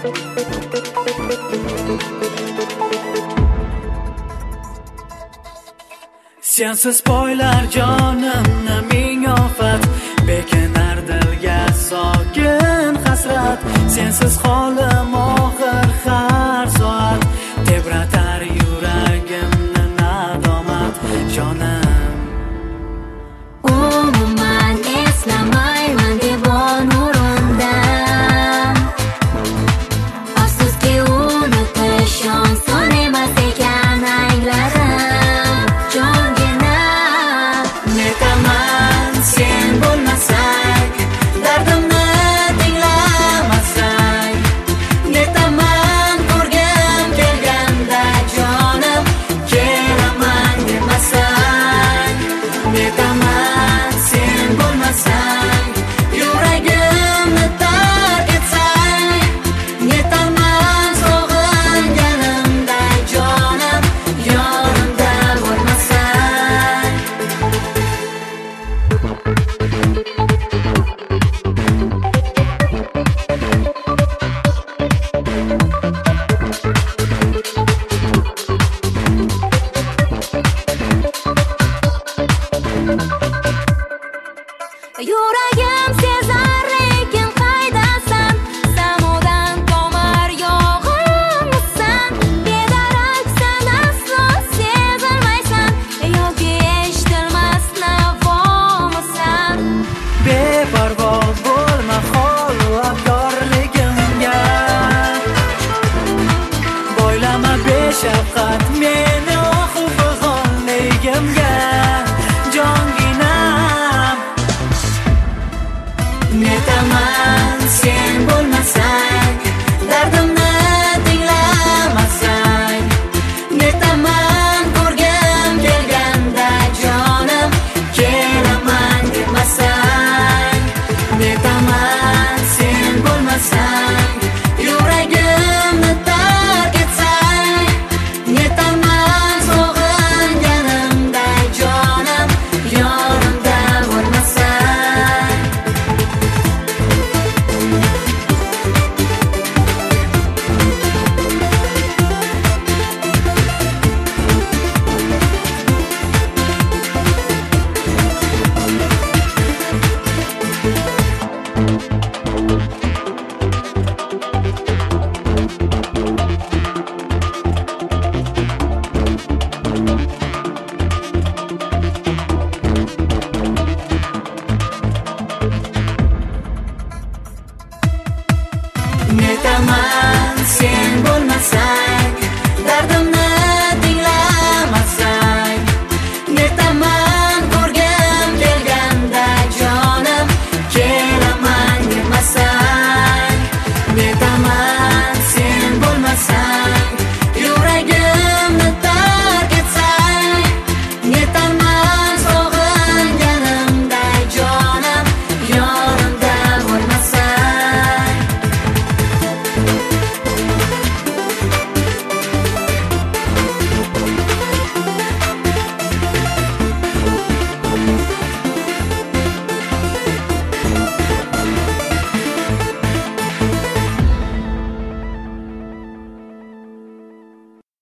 Sensiz poylar jonimni ming ofat, bekinar dilga sokin hasrat. Sensiz holim og'ir har soat, tebratar yuragimni nadomat jonim. Umuman eslamayman devon o'rindan, afsuski unutish oson emas ekan angladim. Jongina Netaman sen bo'lmasang, dardimni tinglamasang. Netaman ko'rgim kelganda jonim, kelaman demasang. Netaman sen bo'lmasang, yuragimni tark etsang. Netaman sog'inganimda jonim, yonimda bo'lmasang. yuragim sezar lekin qaydasan, samodan tomar yog'imsan. Bedaraksan, aslo sezilmaysan, yoki eshitilmas navomisan. Beparvo bo'lma xolvadorligimga, boylama beshafqat men